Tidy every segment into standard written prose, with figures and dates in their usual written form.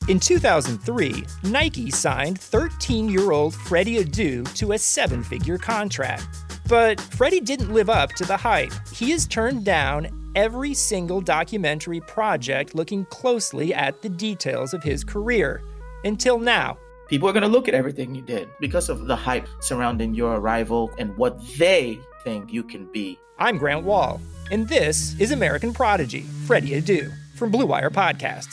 In 2003, Nike signed 13-year-old Freddie Adu to a 7-figure contract. But Freddie didn't live up to the hype. He has turned down every single documentary project looking closely at the details of his career. Until now. People are going to look at everything you did because of the hype surrounding your arrival and what they think you can be. I'm Grant Wall, and this is American Prodigy, Freddie Adu, from Blue Wire Podcasts.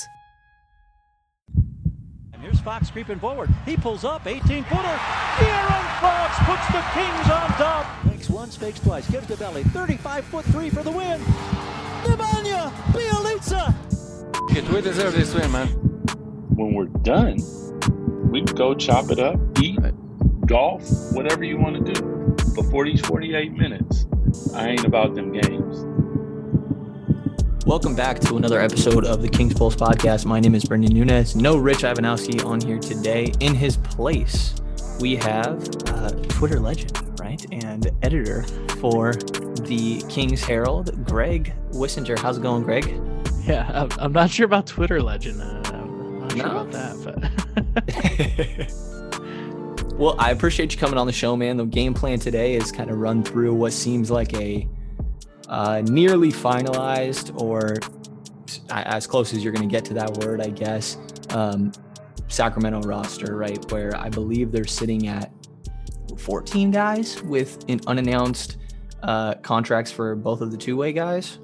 Here's Fox creeping forward. He pulls up, 18-footer. De'Aaron Fox puts the Kings on top. Fakes once, fakes twice, gives to Belly. 35-foot three for the win. Nemanja Bjelica. We deserve this win, man. When we're done, we can go chop it up, eat, golf, whatever you want to do. Before these 48 minutes, I ain't about them games. Welcome back to another episode of the Kings Pulse podcast. My name is Brendan Nunes. No Rich Ivanowski on here today. In his place, we have Twitter legend, right, and editor for the Kings Herald, Greg Wissinger. How's it going, Greg? Yeah, I'm not sure about Twitter legend. I'm not sure about that, but Well, I appreciate you coming on the show, man. The game plan today is kind of run through what seems like a nearly finalized, or as close as you're going to get to that word, I guess, Sacramento roster, right, where I believe they're sitting at 14 guys with unannounced contracts for both of the two-way guys.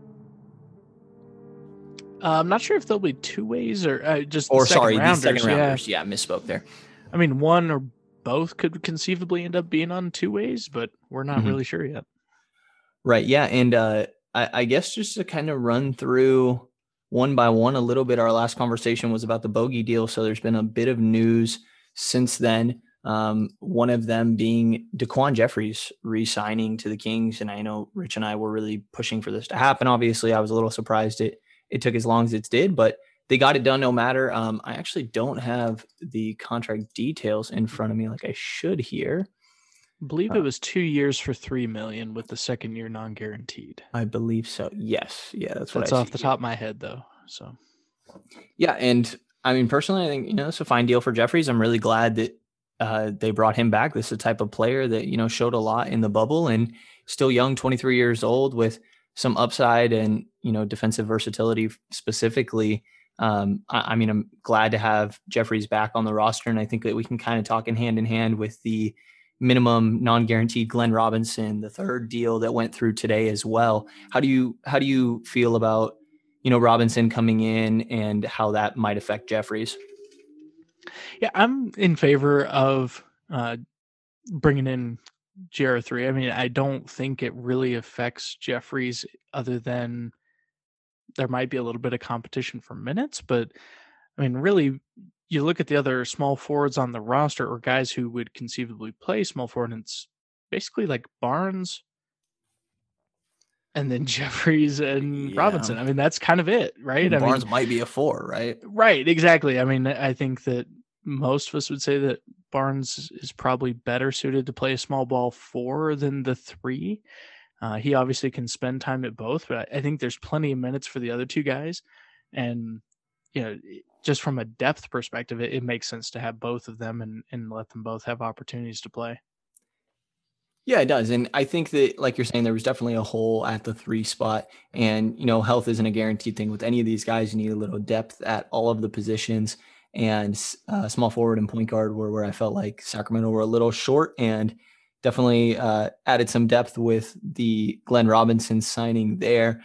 I'm not sure if there'll be two ways or the second rounders. Yeah, misspoke there. I mean, one or both could conceivably end up being on two ways, but we're not really sure yet. Right. Yeah. And I guess just to kind of run through one by one a little bit, our last conversation was about the Bogey deal. So there's been a bit of news since then. One of them being Daquan Jeffries re-signing to the Kings. And I know Rich and I were really pushing for this to happen. Obviously, I was a little surprised it took as long as it did, but they got it done no matter. I actually don't have the contract details in front of me like I should here. I believe it was 2 years for $3 million with the second year non-guaranteed. I believe so. Yes. Yeah, that's off the top of my head, though. So, yeah, and I mean, personally, I think it's a fine deal for Jeffries. I'm really glad that they brought him back. This is a type of player that showed a lot in the bubble and still young, 23 years old, with some upside and defensive versatility specifically. I mean, I'm glad to have Jeffries back on the roster, and I think that we can kind of talk in hand with the minimum non-guaranteed Glenn Robinson, the third deal that went through today as well. How do you feel about, Robinson coming in and how that might affect Jeffries? Yeah, I'm in favor of bringing in GR3. I mean, I don't think it really affects Jeffries other than there might be a little bit of competition for minutes, but I mean, really, you look at the other small forwards on the roster or guys who would conceivably play small forward, and it's basically like Barnes and then Jeffries and Robinson. I mean, that's kind of it, right? Barnes might be a 4, right? Right, exactly. I mean, I think that most of us would say that Barnes is probably better suited to play a small ball 4 than the 3. He obviously can spend time at both, but I think there's plenty of minutes for the other two guys. And, just from a depth perspective, it makes sense to have both of them and let them both have opportunities to play. Yeah, it does. And I think that, like you're saying, there was definitely a hole at the 3 spot. And, health isn't a guaranteed thing with any of these guys. You need a little depth at all of the positions. And small forward and point guard were where I felt like Sacramento were a little short, and definitely added some depth with the Glenn Robinson signing there.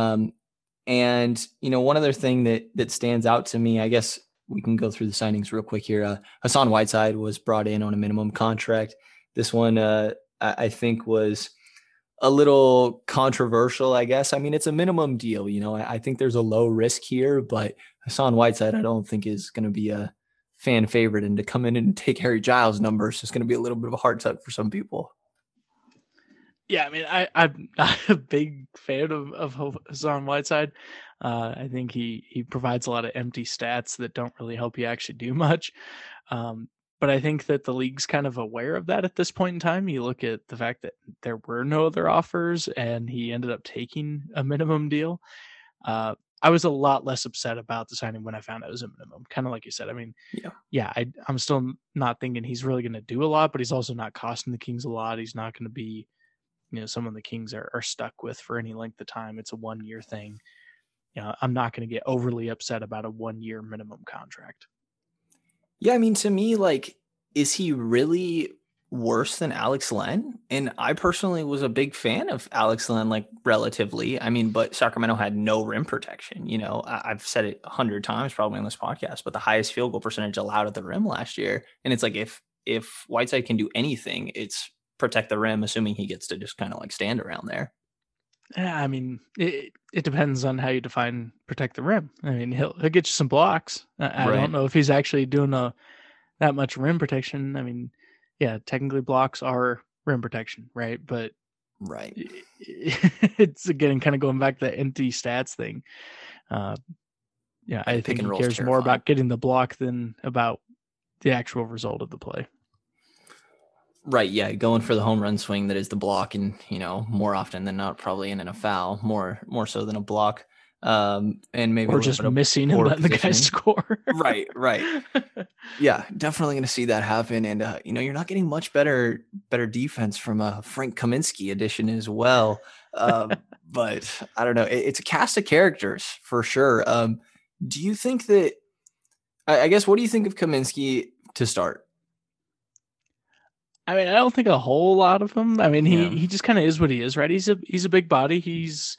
And, one other thing that stands out to me, I guess we can go through the signings real quick here. Hassan Whiteside was brought in on a minimum contract. This one, I think, was a little controversial, I guess. I mean, it's a minimum deal. I think there's a low risk here, but Hassan Whiteside, I don't think is going to be a fan favorite. And to come in and take Harry Giles' numbers is going to be a little bit of a hard tug for some people. Yeah, I mean, I'm not a big fan of Hassan Whiteside. I think he provides a lot of empty stats that don't really help you actually do much. But I think that the league's kind of aware of that at this point in time. You look at the fact that there were no other offers and he ended up taking a minimum deal. I was a lot less upset about the signing when I found out it was a minimum. Kind of like you said. I mean, yeah, I'm still not thinking he's really going to do a lot, but he's also not costing the Kings a lot. He's not going to be, someone the Kings are stuck with for any length of time. It's a 1-year thing. I'm not going to get overly upset about a 1-year minimum contract. Yeah, I mean, to me, like, is he really worse than Alex Len? And I personally was a big fan of Alex Len, like, relatively. I mean, but Sacramento had no rim protection. I've said it 100 times probably on this podcast, but the highest field goal percentage allowed at the rim last year. And it's like, if Whiteside can do anything, it's protect the rim, assuming he gets to just kind of like stand around there. Yeah, I mean, it depends on how you define protect the rim. I mean, he'll get you some blocks. I don't know if he's actually doing that much rim protection. I mean, yeah, technically blocks are rim protection, right? But right, it's again kind of going back to the empty stats thing. I think he cares more about getting the block than about the actual result of the play. Right, yeah, going for the home run swing that is the block, and more often than not, probably in a foul, more so than a block, and maybe or just missing and letting the guy score. Right. Yeah, definitely going to see that happen, and you're not getting much better defense from a Frank Kaminsky edition as well. But I don't know, it's a cast of characters for sure. Do you think that? I guess, what do you think of Kaminsky to start? I mean, I don't think a whole lot of him. I mean, he just kind of is what he is, right? He's a big body. He's,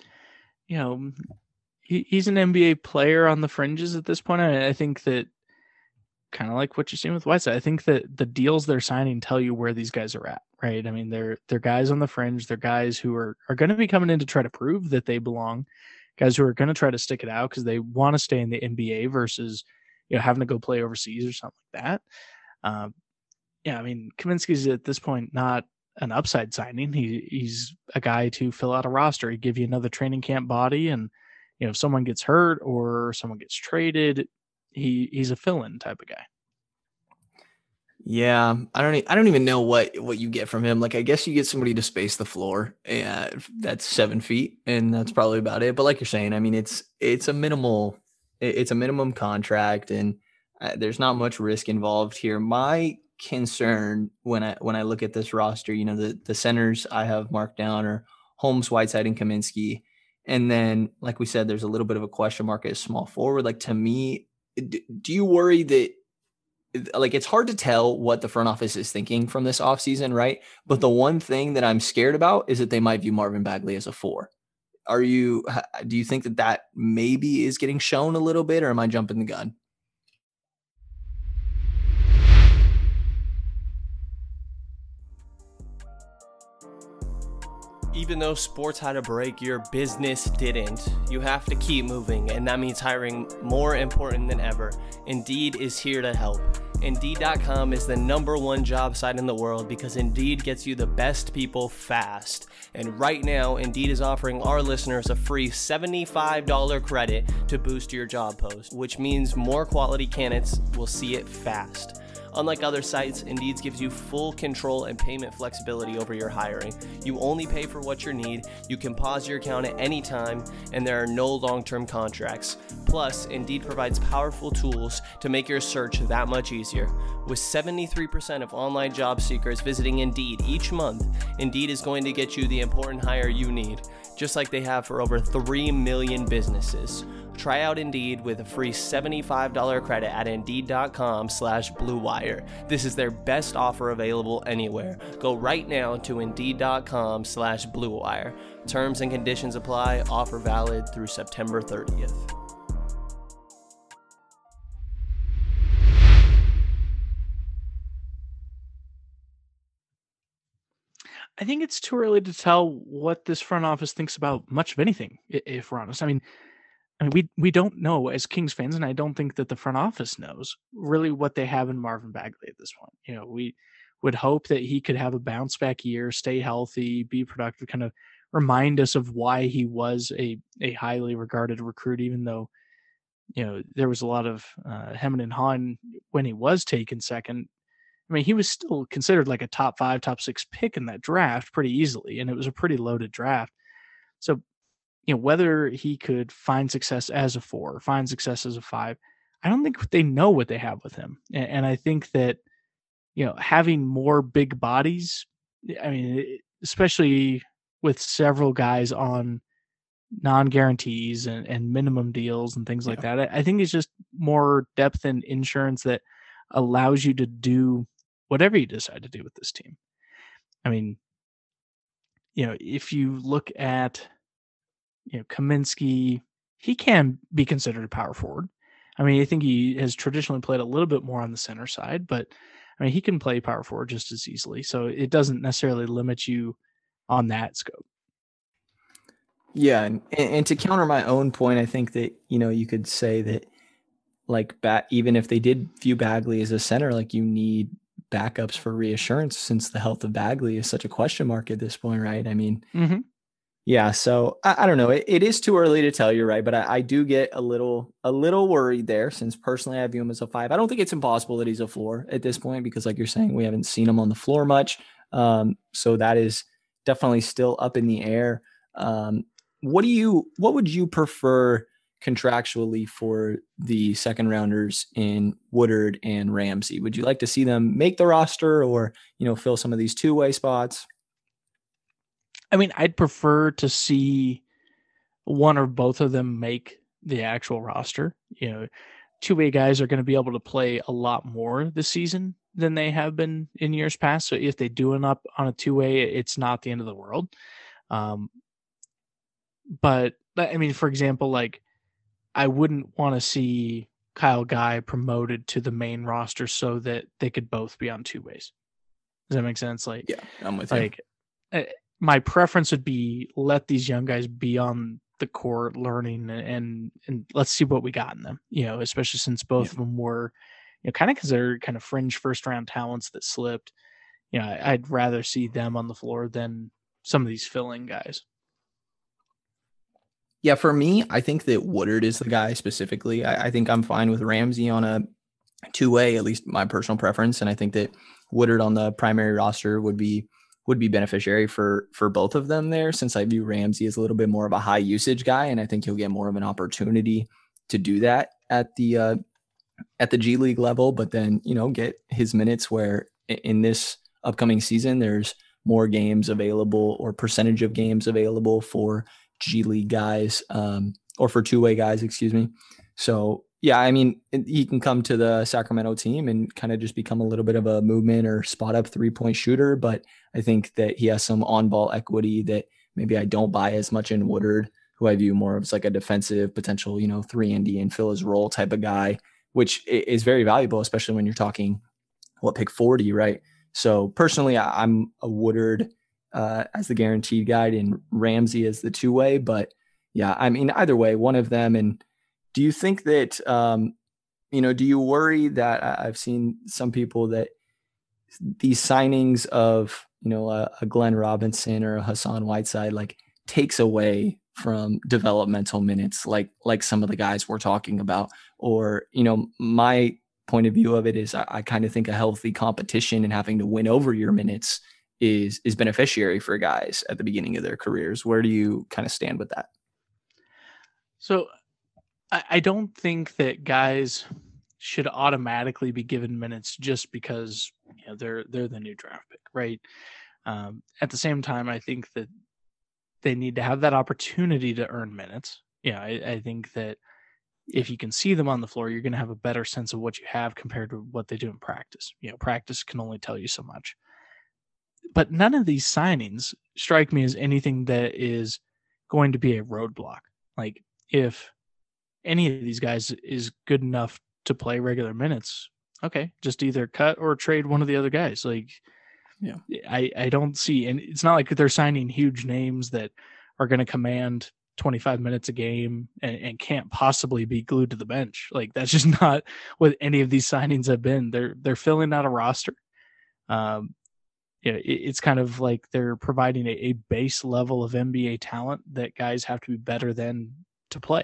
he's an NBA player on the fringes at this point. I think that kind of like what you're seeing with Whiteside. I think that the deals they're signing tell you where these guys are at, right? I mean, they're guys on the fringe. They're guys who are going to be coming in to try to prove that they belong. Guys who are going to try to stick it out because they want to stay in the NBA versus, having to go play overseas or something like that. Yeah, I mean, Kaminsky's at this point not an upside signing. He's a guy to fill out a roster. He'd give you another training camp body, and if someone gets hurt or someone gets traded, he's a fill-in type of guy. Yeah, I don't even know what you get from him. Like, I guess you get somebody to space the floor, and that's 7 feet, and that's probably about it. But like you're saying, I mean, it's a minimum contract, and there's not much risk involved here. My concern when I look at this roster, the centers I have marked down are Holmes, Whiteside, and Kaminsky, and then, like we said, there's a little bit of a question mark at small forward. Like, to me, do you worry that, like, it's hard to tell what the front office is thinking from this offseason, right? But the one thing that I'm scared about is that they might view Marvin Bagley as a 4. Do you think that maybe is getting shown a little bit, or am I jumping the gun? Even though sports had a break, your business didn't. You have to keep moving, and that means hiring more important than ever. Indeed is here to help. Indeed.com is the #1 job site in the world because Indeed gets you the best people fast. And right now, Indeed is offering our listeners a free $75 credit to boost your job post, which means more quality candidates will see it fast. Unlike other sites, Indeed gives you full control and payment flexibility over your hiring. You only pay for what you need, you can pause your account at any time, and there are no long-term contracts. Plus, Indeed provides powerful tools to make your search that much easier. With 73% of online job seekers visiting Indeed each month, Indeed is going to get you the important hire you need, just like they have for over 3 million businesses. Try out Indeed with a free $75 credit at Indeed.com/BlueWire. This is their best offer available anywhere. Go right now to Indeed.com/BlueWire. Terms and conditions apply. Offer valid through September 30th. I think it's too early to tell what this front office thinks about much of anything, if we're honest. I mean, we don't know as Kings fans, and I don't think that the front office knows really what they have in Marvin Bagley at this point. We would hope that he could have a bounce back year, stay healthy, be productive, kind of remind us of why he was a highly regarded recruit, even though, there was a lot of hemming and hawing when he was taken second. I mean, he was still considered like a top 5, top 6 pick in that draft pretty easily, and it was a pretty loaded draft. So whether he could find success as a 4 or find success as a 5, I don't think they know what they have with him. And I think that, having more big bodies, I mean, especially with several guys on non-guarantees and minimum deals and things like that, I think it's just more depth and insurance that allows you to do whatever you decide to do with this team. I mean, if you look at, Kaminsky, he can be considered a power forward. I mean, I think he has traditionally played a little bit more on the center side, but I mean, he can play power forward just as easily. So it doesn't necessarily limit you on that scope. Yeah. And to counter my own point, I think that, you could say that like even if they did view Bagley as a center, like you need backups for reassurance since the health of Bagley is such a question mark at this point, right? I mean, yeah. So I don't know. It is too early to tell, you're right, but I do get a little worried there since personally I view him as a 5. I don't think it's impossible that he's a floor at this point because, like you're saying, we haven't seen him on the floor much. So that is definitely still up in the air. What would you prefer contractually for the second rounders in Woodard and Ramsey? Would you like to see them make the roster or, fill some of these two-way spots? I mean, I'd prefer to see one or both of them make the actual roster. Two-way guys are going to be able to play a lot more this season than they have been in years past. So if they do end up on a two-way, it's not the end of the world. But I mean, for example, like I wouldn't want to see Kyle Guy promoted to the main roster so that they could both be on two ways. Does that make sense? Like, yeah, I'm with you. My preference would be let these young guys be on the court learning and let's see what we got in them, especially since both of them were, kind of because they're kind of fringe first round talents that slipped. I'd rather see them on the floor than some of these filling guys. Yeah, for me, I think that Woodard is the guy specifically. I think I'm fine with Ramsey on a two-way, at least my personal preference. And I think that Woodard on the primary roster would be beneficiary for both of them there, since I view Ramsey as a little bit more of a high usage guy. And I think he'll get more of an opportunity to do that at the G League level, but then, get his minutes where in this upcoming season, there's more games available or percentage of games available for G League guys, or for two-way guys, excuse me. So yeah, I mean, he can come to the Sacramento team and kind of just become a little bit of a movement or spot up 3-point shooter. But I think that he has some on-ball equity that maybe I don't buy as much in Woodard, who I view more as like a defensive potential, 3-and-D and fill his role type of guy, which is very valuable, especially when you're talking pick 40, right? So personally, I'm a Woodard as the guaranteed guide and Ramsey as the two-way. But yeah, I mean, either way, one of them. And do you think that, do you worry that I've seen some people that these signings of, a Glenn Robinson or a Hassan Whiteside, like takes away from developmental minutes, like some of the guys we're talking about? Or, my point of view of it is I kind of think a healthy competition and having to win over your minutes is beneficiary for guys at the beginning of their careers. Where do you kind of stand with that? So I don't think that guys should automatically be given minutes just because they're the new draft pick, right? At the same time, I think that they need to have that opportunity to earn minutes. I think that if you can see them on the floor, you're going to have a better sense of what you have compared to what they do in practice. Practice can only tell you so much. But none of these signings strike me as anything that is going to be a roadblock. Like if any of these guys is good enough to play regular minutes, okay, just either cut or trade one of the other guys. Like, yeah, I don't see, and it's not like they're signing huge names that are going to command 25 minutes a game and can't possibly be glued to the bench. Like that's just not what any of these signings have been. They're filling out a roster. It's kind of like they're providing a base level of NBA talent that guys have to be better than to play.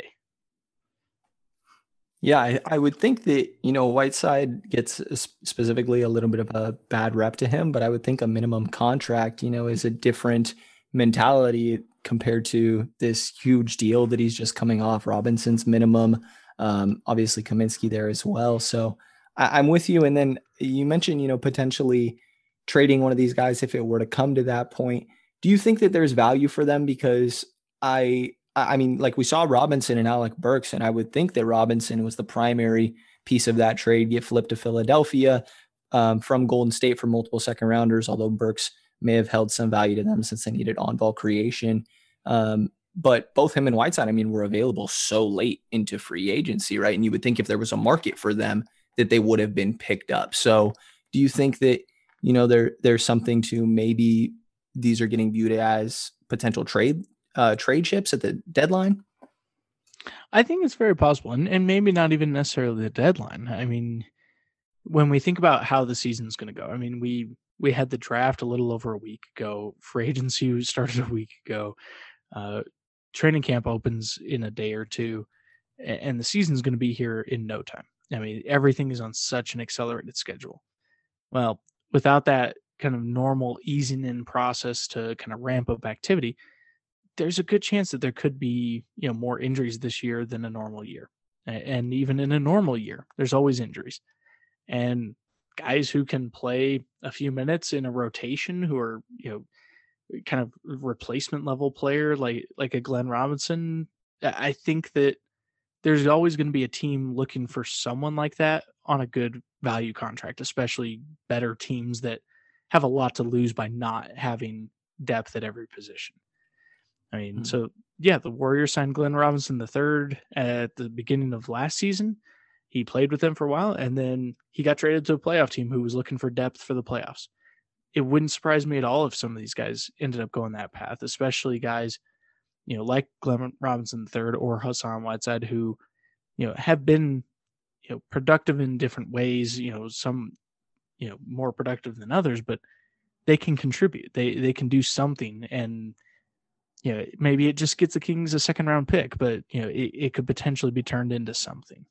Yeah, I would think that, Whiteside gets specifically a little bit of a bad rep to him, but I would think a minimum contract, is a different mentality compared to this huge deal that he's just coming off. Robinson's minimum, obviously Kaminsky there as well. So I'm with you. And then you mentioned, potentially trading one of these guys if it were to come to that point. Do you think that there's value for them? Because I mean, like we saw Robinson and Alec Burks, and I would think that Robinson was the primary piece of that trade, get flipped to Philadelphia from Golden State for multiple second rounders, although Burks may have held some value to them since they needed on-ball creation. But both him and Whiteside, were available so late into free agency, right? And you would think if there was a market for them that they would have been picked up. So do you think that, there's something to maybe these are getting viewed as potential trade chips at the deadline? I think it's very possible, and maybe not even necessarily the deadline. I mean, when we think about how the season's going to go, we had the draft a little over a week ago. Free agency started a week ago. Training camp opens in a day or two, and the season's going to be here in no time. Everything is on such an accelerated schedule. Well, without that kind of normal easing in process to kind of ramp up activity, there's a good chance that there could be, more injuries this year than a normal year. And even in a normal year, there's always injuries. And guys who can play a few minutes in a rotation who are, kind of replacement level player like a Glenn Robinson, I think that there's always going to be a team looking for someone like that on a good value contract, especially better teams that have a lot to lose by not having depth at every position. So yeah, the Warriors signed Glenn Robinson III at the beginning of last season. He played with them for a while, and then he got traded to a playoff team who was looking for depth for the playoffs. It wouldn't surprise me at all if some of these guys ended up going that path, especially guys, like Glenn Robinson III or Hassan Whiteside, who, have been, productive in different ways, some, more productive than others, but they can contribute. They can do something, and maybe it just gets the Kings a second round pick, but it could potentially be turned into something.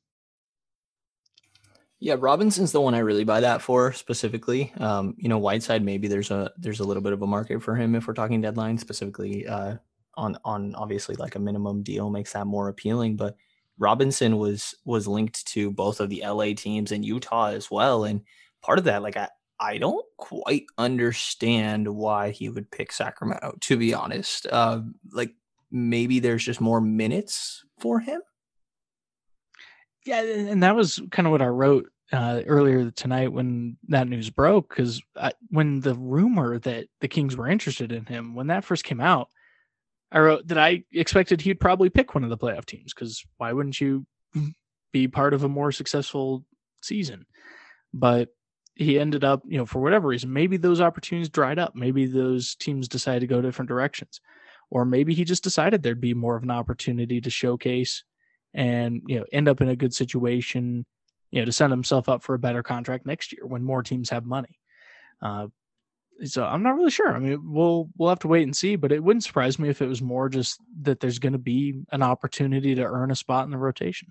Yeah, Robinson's the one I really buy that for specifically. Whiteside, maybe there's a little bit of a market for him if we're talking deadline, specifically on obviously like a minimum deal makes that more appealing. But Robinson was linked to both of the LA teams and Utah as well, and part of that, like I don't quite understand why he would pick Sacramento, to be honest. Like maybe there's just more minutes for him. Yeah, and that was kind of what I wrote earlier tonight when that news broke, because when the rumor that the Kings were interested in him, when that first came out, I wrote that I expected he'd probably pick one of the playoff teams, because why wouldn't you be part of a more successful season? But he ended up, for whatever reason, maybe those opportunities dried up. Maybe those teams decided to go different directions. Or maybe he just decided there'd be more of an opportunity to showcase and, end up in a good situation, to set himself up for a better contract next year when more teams have money. So I'm not really sure. We'll have to wait and see, but it wouldn't surprise me if it was more just that there's going to be an opportunity to earn a spot in the rotation.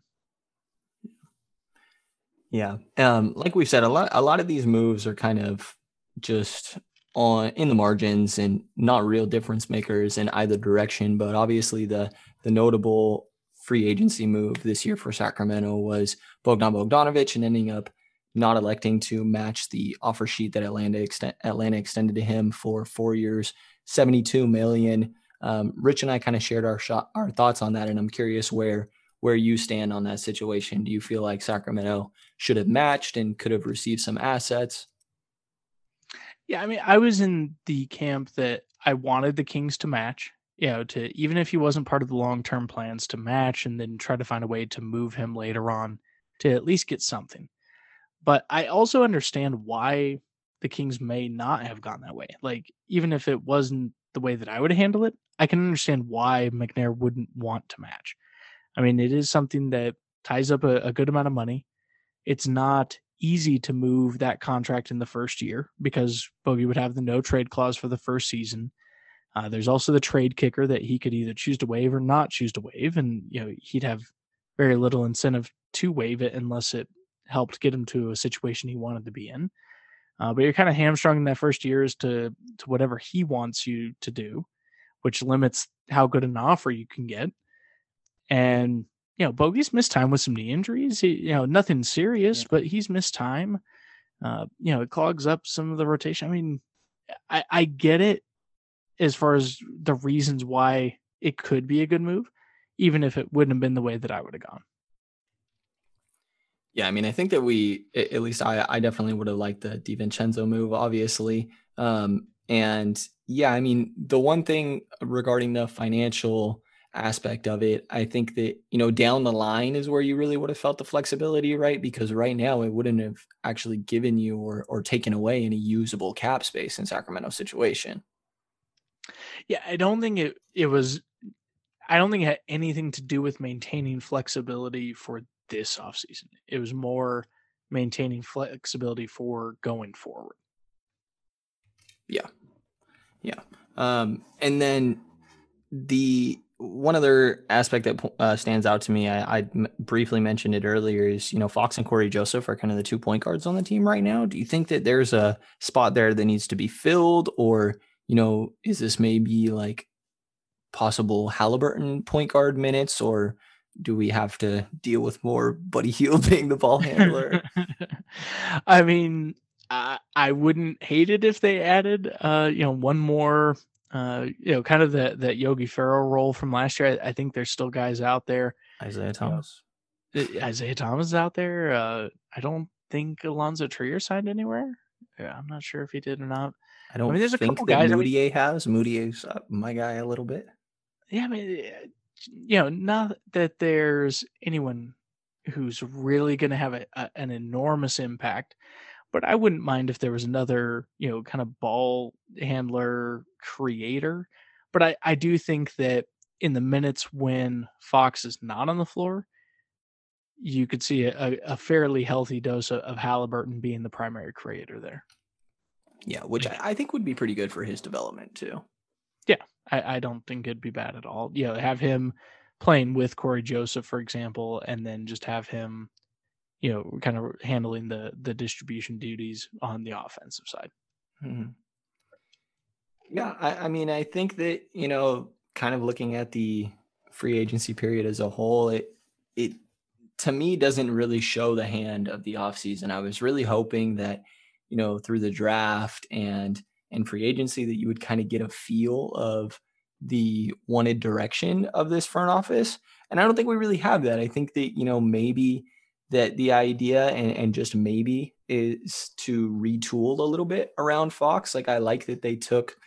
Yeah. Like we've said, a lot of these moves are kind of just in the margins and not real difference makers in either direction. But obviously the notable free agency move this year for Sacramento was Bogdan Bogdanović, and ending up not electing to match the offer sheet that Atlanta extended to him for 4 years, $72 million. Rich and I kind of shared our thoughts on that, and I'm curious where you stand on that situation. Do you feel like Sacramento should have matched and could have received some assets? Yeah, I was in the camp that I wanted the Kings to match, to even if he wasn't part of the long-term plans, to match and then try to find a way to move him later on to at least get something. But I also understand why the Kings may not have gone that way. Like, even if it wasn't the way that I would handle it, I can understand why McNair wouldn't want to match. It is something that ties up a good amount of money. It's not easy to move that contract in the first year because Bogey would have the no trade clause for the first season. There's also the trade kicker that he could either choose to waive or not choose to waive. And, he'd have very little incentive to waive it unless it helped get him to a situation he wanted to be in. But you're kind of hamstrung in that first year as to whatever he wants you to do, which limits how good an offer you can get. And, Bogey's missed time with some knee injuries. Nothing serious, but he's missed time. It clogs up some of the rotation. I mean, I get it as far as the reasons why it could be a good move, even if it wouldn't have been the way that I would have gone. Yeah, I mean, I think that at least I definitely would have liked the DiVincenzo move, obviously. And yeah, I mean, the one thing regarding the financial aspect of it, I think that, down the line is where you really would have felt the flexibility, right? Because right now it wouldn't have actually given you or taken away any usable cap space in Sacramento's situation. Yeah, I don't think it had anything to do with maintaining flexibility for this offseason. It was more maintaining flexibility for going forward. Yeah. And then the one other aspect that stands out to me, I briefly mentioned it earlier, is, Fox and Corey Joseph are kind of the 2 point guards on the team right now. Do you think that there's a spot there that needs to be filled, or, is this maybe like possible Halliburton point guard minutes, or do we have to deal with more Buddy Hield being the ball handler? I mean, I wouldn't hate it if they added, one more, kind of that Yogi Ferrell role from last year. I think there's still guys out there. Isaiah Thomas. Isaiah Thomas is out there. I don't think Alonzo Trier signed anywhere. Yeah, I'm not sure if he did or not. I don't there's think a couple that guys, Moutier has. Moutier's my guy a little bit. Yeah, I mean, not that there's anyone who's really going to have an enormous impact, but I wouldn't mind if there was another, kind of ball handler creator. But I do think that in the minutes when Fox is not on the floor, you could see a fairly healthy dose of Halliburton being the primary creator there. Yeah, which I think would be pretty good for his development too. Yeah, I don't think it'd be bad at all. Have him playing with Corey Joseph, for example, and then just have him, kind of handling the distribution duties on the offensive side. Mm-hmm. Yeah, I mean, I think that, kind of looking at the free agency period as a whole, it to me doesn't really show the hand of the offseason. I was really hoping that, through the draft and free agency, that you would kind of get a feel of the wanted direction of this front office. And I don't think we really have that. I think that, maybe that the idea and just maybe is to retool a little bit around Fox. Like, I like that they took,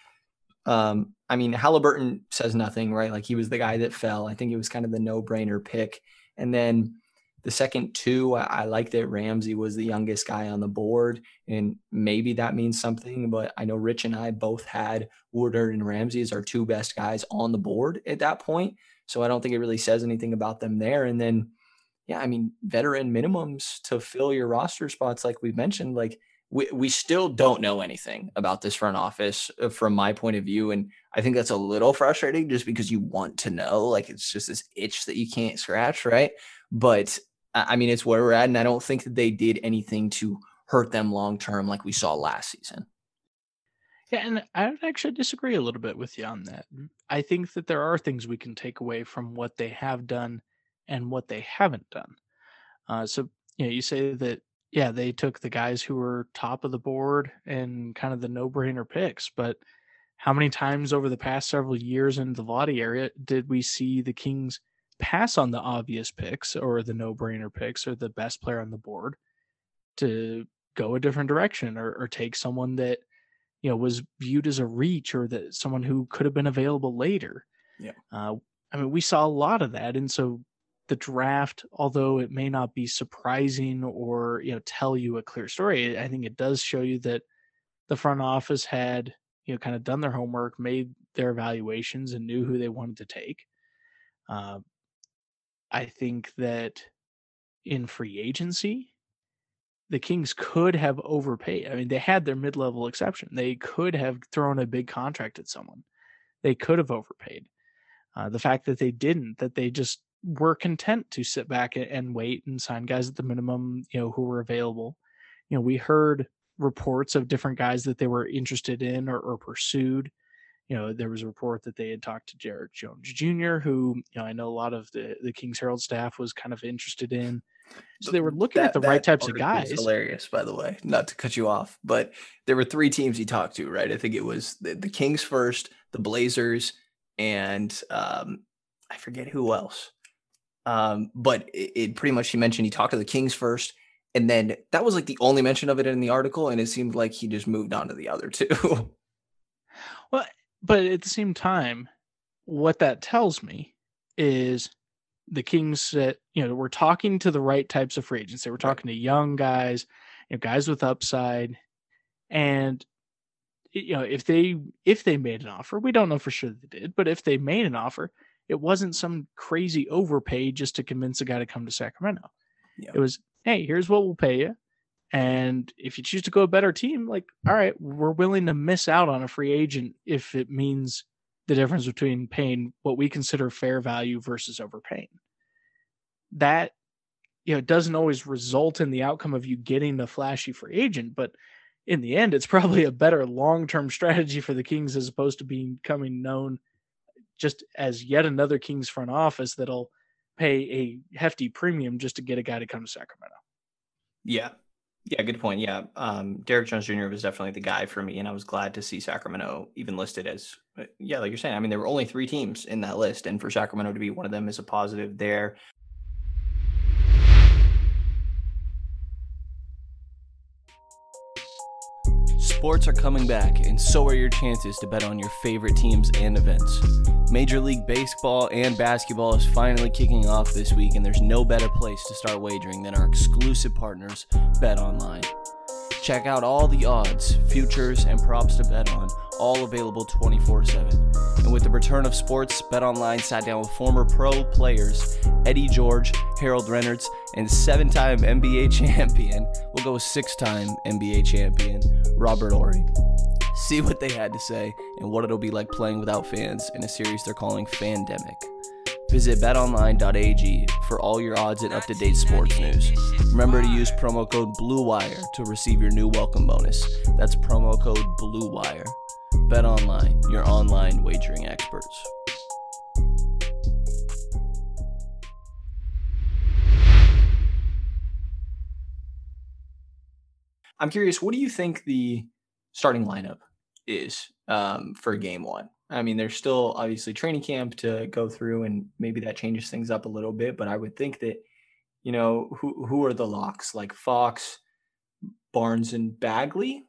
I mean, Halliburton says nothing, right? Like, he was the guy that fell. I think it was kind of the no-brainer pick. And then the second two, I like that Ramsey was the youngest guy on the board, and maybe that means something, but I know Rich and I both had Woodard and Ramsey as our 2 best guys on the board at that point. So I don't think it really says anything about them there. And then, yeah, I mean, veteran minimums to fill your roster spots, like we've mentioned, like we still don't know anything about this front office from my point of view. And I think that's a little frustrating just because you want to know, like, it's just this itch that you can't scratch, right? But I mean, it's where we're at, and I don't think that they did anything to hurt them long-term like we saw last season. Yeah, and I would actually disagree a little bit with you on that. I think that there are things we can take away from what they have done and what they haven't done. So, you say that, yeah, they took the guys who were top of the board and kind of the no-brainer picks, but how many times over the past several years in the Vlade area did we see the Kings pass on the obvious picks or the no-brainer picks or the best player on the board to go a different direction or take someone that, was viewed as a reach, or that someone who could have been available later? Yeah. I mean, we saw a lot of that. And so the draft, although it may not be surprising or, tell you a clear story, I think it does show you that the front office had, kind of done their homework, made their evaluations, and knew who they wanted to take. I think that in free agency, the Kings could have overpaid. I mean, they had their mid-level exception. They could have thrown a big contract at someone. They could have overpaid. The fact that they didn't, that they just were content to sit back and wait and sign guys at the minimum, who were available. We heard reports of different guys that they were interested in or pursued. there was a report that they had talked to Derek Jones Jr., who, I know a lot of the Kings Herald staff was kind of interested in. So they were looking at the right types of guys. Hilarious, by the way, not to cut you off, but there were 3 teams he talked to, right? I think it was the Kings first, the Blazers, and I forget who else. But it pretty much, he mentioned he talked to the Kings first, and then that was like the only mention of it in the article, and it seemed like he just moved on to the other 2. Well, but at the same time, what that tells me is the Kings said, we're talking to the right types of free agents. They were talking to young guys, guys with upside. And, if they made an offer, we don't know for sure they did, but if they made an offer, it wasn't some crazy overpay just to convince a guy to come to Sacramento. Yeah. It was, hey, here's what we'll pay you. And if you choose to go a better team, like, all right, we're willing to miss out on a free agent if it means the difference between paying what we consider fair value versus overpaying. That, it doesn't always result in the outcome of you getting a flashy free agent, but in the end, it's probably a better long-term strategy for the Kings as opposed to becoming known just as yet another Kings front office that'll pay a hefty premium just to get a guy to come to Sacramento. Yeah. Yeah, good point. Yeah. Derek Jones Jr. was definitely the guy for me, and I was glad to see Sacramento even listed as, like you're saying. I mean, there were only 3 teams in that list, and for Sacramento to be one of them is a positive there. Sports are coming back, and so are your chances to bet on your favorite teams and events. Major League Baseball and basketball is finally kicking off this week, and there's no better place to start wagering than our exclusive partners, BetOnline. Check out all the odds, futures, and props to bet on, all available 24/7. And with the return of sports, BetOnline sat down with former pro players Eddie George, Harold Reynolds, and 7-time NBA champion, we'll go with 6-time NBA champion, Robert Horry. See what they had to say and what it'll be like playing without fans in a series they're calling Fandemic. Visit betonline.ag for all your odds and up-to-date sports news. Remember to use promo code BLUEWIRE to receive your new welcome bonus. That's promo code BLUEWIRE. BetOnline, your online wagering experts. I'm curious, what do you think the starting lineup is for game 1? I mean, there's still obviously training camp to go through, and maybe that changes things up a little bit, but I would think that, who are the locks? Like Fox, Barnes, and Bagley?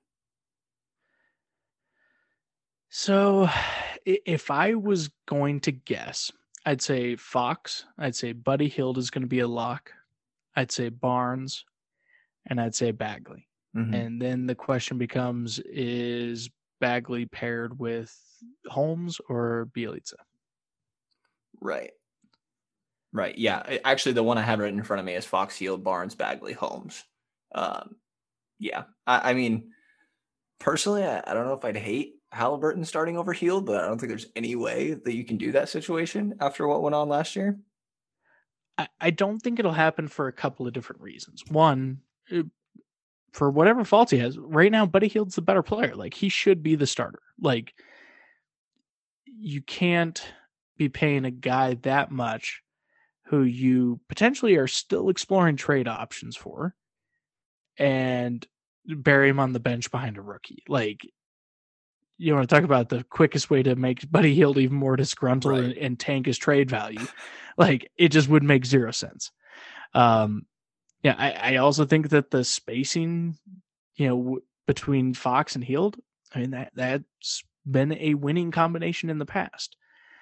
So if I was going to guess, I'd say Fox, I'd say Buddy Hield is going to be a lock, I'd say Barnes, and I'd say Bagley. Mm-hmm. And then the question becomes, is Bagley paired with Holmes or Bjelica? Right. Yeah. Actually, the one I have written in front of me is Fox, Hield, Barnes, Bagley, Holmes. Yeah. I mean, personally, I don't know if I'd hate Halliburton starting over Hield, but I don't think there's any way that you can do that situation after what went on last year. I don't think it'll happen for a couple of different reasons. One, for whatever faults he has, right now, Buddy Hield's the better player. Like, he should be the starter. Like, you can't be paying a guy that much who you potentially are still exploring trade options for and bury him on the bench behind a rookie. Like, you want to talk about the quickest way to make Buddy Hield even more disgruntled, right, and tank his trade value. Like, it just would make zero sense. Yeah, I also think that the spacing, between Fox and Hield, I mean, that's been a winning combination in the past.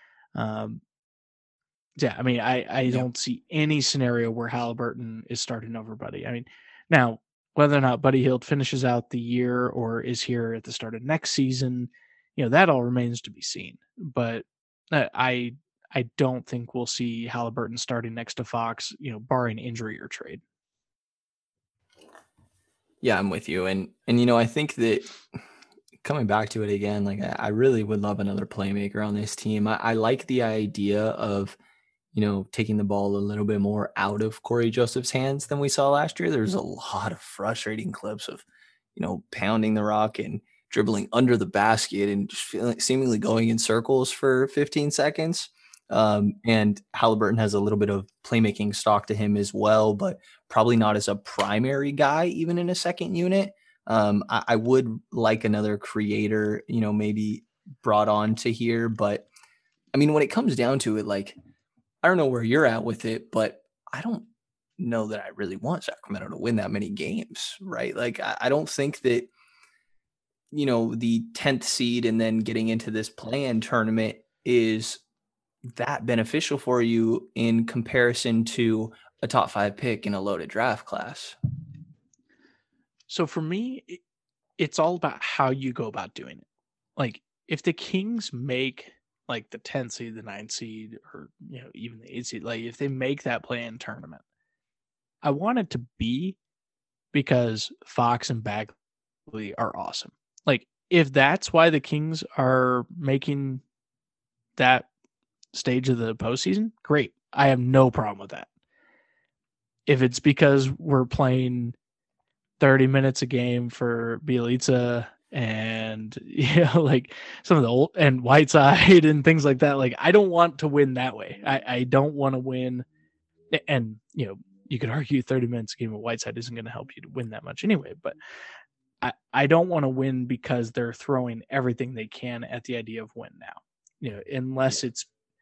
Yeah, I mean, I don't see any scenario where Halliburton is starting over Buddy. I mean, now, whether or not Buddy Hield finishes out the year or is here at the start of next season, that all remains to be seen. But I don't think we'll see Halliburton starting next to Fox, barring injury or trade. Yeah, I'm with you. And I think that coming back to it again, like, I really would love another playmaker on this team. I like the idea of, taking the ball a little bit more out of Corey Joseph's hands than we saw last year. There's a lot of frustrating clips of, pounding the rock and dribbling under the basket and just seemingly going in circles for 15 seconds. And Halliburton has a little bit of playmaking stock to him as well, but probably not as a primary guy, even in a second unit. I would like another creator, maybe brought on to here. But I mean, when it comes down to it, like, I don't know where you're at with it, but I don't know that I really want Sacramento to win that many games, right? Like, I don't think that, the 10th seed and then getting into this play-in tournament is that beneficial for you in comparison to a top 5 pick in a loaded draft class. So for me, it's all about how you go about doing it. Like, if the Kings make like the 10th seed, the 9th seed, or even the 8th seed, like if they make that play-in tournament, I want it to be because Fox and Bagley are awesome. Like, if that's why the Kings are making that stage of the postseason, great. I have no problem with that. If it's because we're playing 30 minutes a game for Bjelica and like some of the old and Whiteside and things like that, like, I don't want to win that way. I don't want to win. And you could argue 30 minutes a game of Whiteside isn't going to help you to win that much anyway, but I don't want to win because they're throwing everything they can at the idea of win now. Unless it's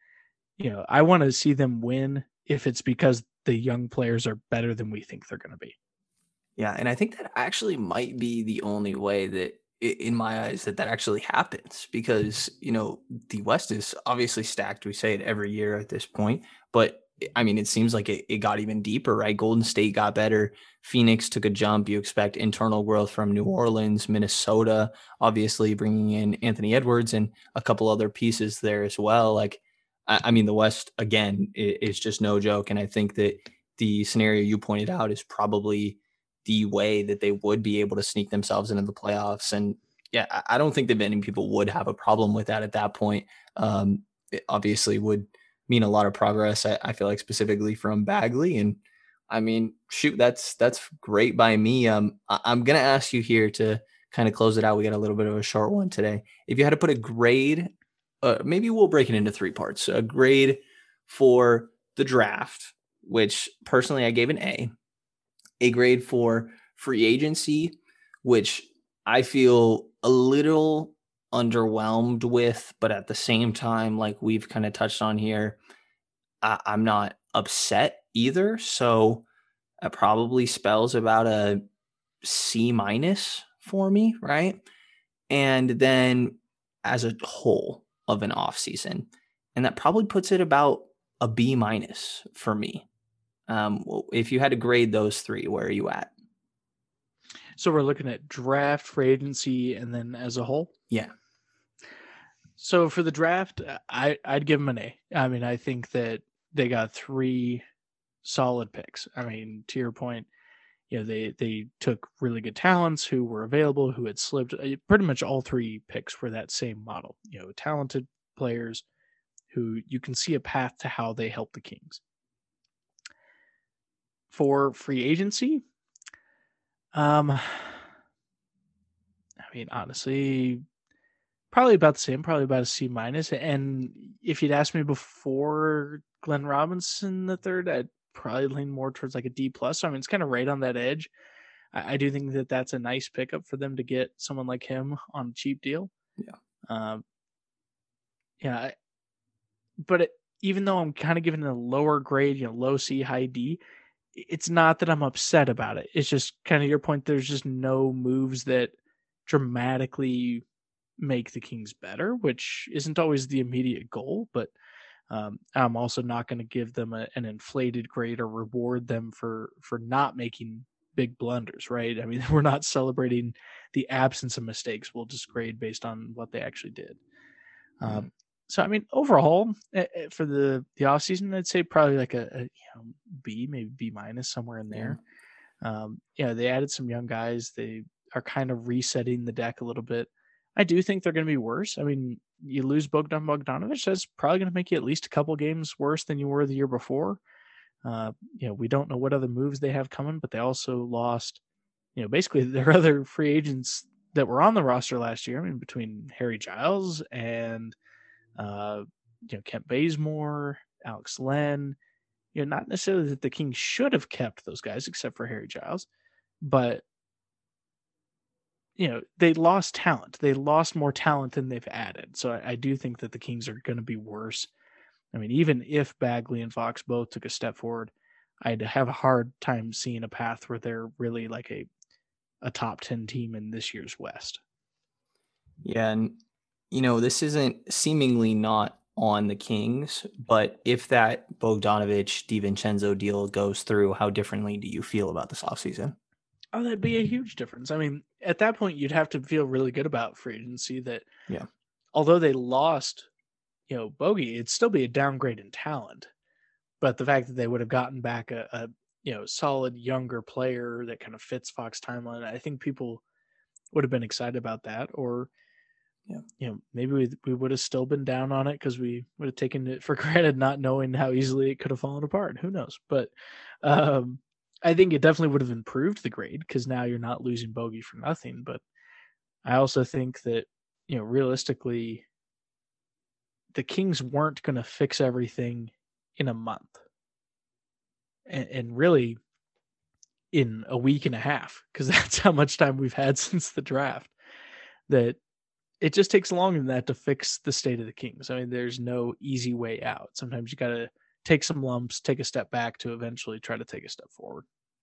I want to see them win if it's because the young players are better than we think they're going to be. Yeah, and I think that actually might be the only way that, in my eyes, that actually happens, because, the West is obviously stacked. We say it every year at this point, but I mean, it seems like it got even deeper, right? Golden State got better. Phoenix took a jump. You expect internal growth from New Orleans, Minnesota, obviously bringing in Anthony Edwards and a couple other pieces there as well. Like, I mean, the West, again, is just no joke. And I think that the scenario you pointed out is probably the way that they would be able to sneak themselves into the playoffs. And yeah, I don't think that many people would have a problem with that at that point. It obviously would mean a lot of progress, I feel like, specifically from Bagley. And I mean, shoot, that's great by me. I'm going to ask you here to kind of close it out. We got a little bit of a short one today. If you had to put a grade, maybe we'll break it into 3 parts. A grade for the draft, which personally I gave an A grade for free agency, which I feel a little underwhelmed with, but at the same time, like we've kind of touched on here, I'm not upset either. So it probably spells about a C- for me, right? And then as a whole of an off season, and that probably puts it about a B- for me. If you had to grade those 3, where are you at? So we're looking at draft, free agency, and then as a whole? Yeah. So for the draft, I'd give them an A. I mean, I think that they got 3 solid picks. I mean, to your point, they took really good talents who were available, who had slipped. Pretty much all 3 picks were that same model. Talented players who you can see a path to how they help the Kings. For free agency, I mean, honestly, probably about the same, probably about a C-. And if you'd asked me before Glenn Robinson III, I'd probably lean more towards like a D+. So, I mean, it's kind of right on that edge. I do think that that's a nice pickup for them to get someone like him on a cheap deal. Yeah. But even though I'm kind of giving it a lower grade, low C, high D, it's not that I'm upset about it. It's just kind of your point. There's just no moves that dramatically make the Kings better, which isn't always the immediate goal, but I'm also not going to give them an inflated grade or reward them for not making big blunders, right? I mean, we're not celebrating the absence of mistakes. We'll just grade based on what they actually did. So, I mean, overall, for the offseason, I'd say probably like a B, maybe B-, somewhere in there. They added some young guys. They are kind of resetting the deck a little bit. I do think they're going to be worse. I mean, you lose Bogdan Bogdanović, that's probably going to make you at least a couple games worse than you were the year before. We don't know what other moves they have coming, but they also lost, basically their other free agents that were on the roster last year. I mean, between Harry Giles and Kent Bazemore, Alex Len, not necessarily that the Kings should have kept those guys except for Harry Giles, but they lost talent. They lost more talent than they've added. So I do think that the Kings are going to be worse. I mean, even if Bagley and Fox both took a step forward, I'd have a hard time seeing a path where they're really like a top 10 team in this year's West. Yeah. And, this isn't seemingly not on the Kings, but if that Bogdanovic DiVincenzo deal goes through, how differently do you feel about this offseason? Oh, that'd be a huge difference. I mean, at that point, you'd have to feel really good about free agency that, although they lost, Bogey, it'd still be a downgrade in talent. But the fact that they would have gotten back a solid younger player that kind of fits Fox timeline, I think people would have been excited about that. Or, maybe we would have still been down on it because we would have taken it for granted, not knowing how easily it could have fallen apart. Who knows? But I think it definitely would have improved the grade because now you're not losing Bogey for nothing. But I also think that, realistically, the Kings weren't going to fix everything in a month and really in a week and a half, because that's how much time we've had since the draft, that it just takes longer than that to fix the state of the Kings. I mean, there's no easy way out. Sometimes you got to take some lumps, take a step back to eventually try to take a step forward.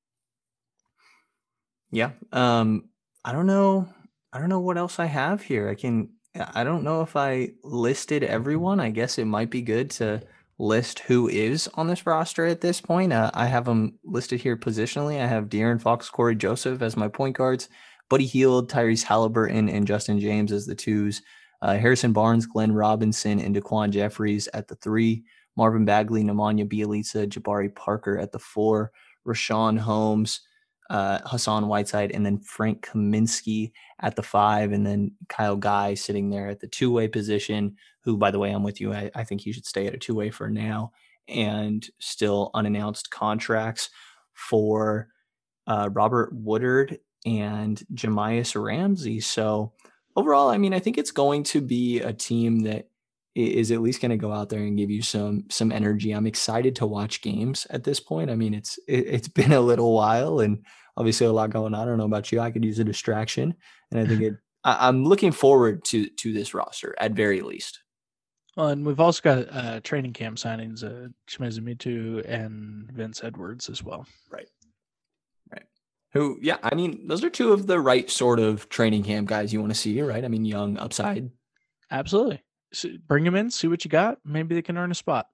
Yeah. I don't know what else I have here. I don't know if I listed everyone. I guess it might be good to list who is on this roster at this point. I have them listed here positionally. I have De'Aaron Fox, Corey Joseph as my point guards, Buddy Hield, Tyrese Halliburton, and Justin James as the twos, Harrison Barnes, Glenn Robinson, and Daquan Jeffries at the 3, Marvin Bagley, Nemanja Bjelica, Jabari Parker at the 4, Rashawn Holmes, Hassan Whiteside, and then Frank Kaminsky at the 5, and then Kyle Guy sitting there at the 2-way position, who, by the way, I'm with you. I think he should stay at a 2-way for now, and still unannounced contracts for Robert Woodard and Jamias Ramsey. So overall, I mean, I think it's going to be a team that is at least going to go out there and give you some energy. I'm excited to watch games at this point. I mean, it's been a little while and obviously a lot going on. I don't know about you. I could use a distraction, and I think I'm looking forward to this roster at very least. Well, and we've also got training camp signings, Chimezie Metu and Vince Edwards as well. Right. Who, yeah, I mean, those are two of the right sort of training camp guys you want to see, right? I mean, young upside. Absolutely. So bring them in, see what you got. Maybe they can earn a spot.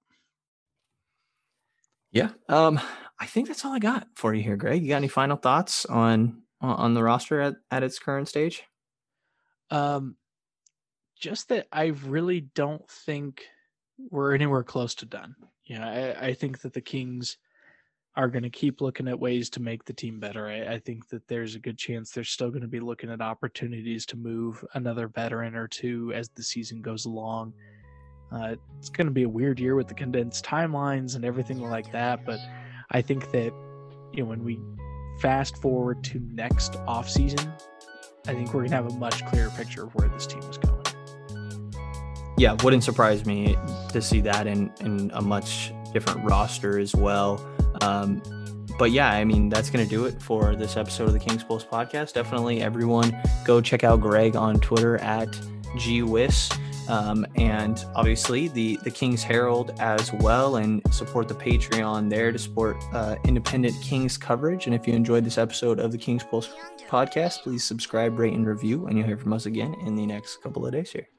Yeah. I think that's all I got for you here, Greg. You got any final thoughts on the roster at its current stage? Just that I really don't think we're anywhere close to done. I think that the Kings are going to keep looking at ways to make the team better. I think that there's a good chance they're still going to be looking at opportunities to move another veteran or two as the season goes along. It's going to be a weird year with the condensed timelines and everything like that, but I think that when we fast forward to next offseason, I think we're going to have a much clearer picture of where this team is going. Yeah, wouldn't surprise me to see that in a much different roster as well. But yeah, I mean, that's going to do it for this episode of the Kings Pulse podcast. Definitely everyone go check out Greg on Twitter at GWIS. And obviously the Kings Herald as well, and support the Patreon there to support independent Kings coverage. And if you enjoyed this episode of the Kings Pulse podcast, please subscribe, rate, and review, and you'll hear from us again in the next couple of days here.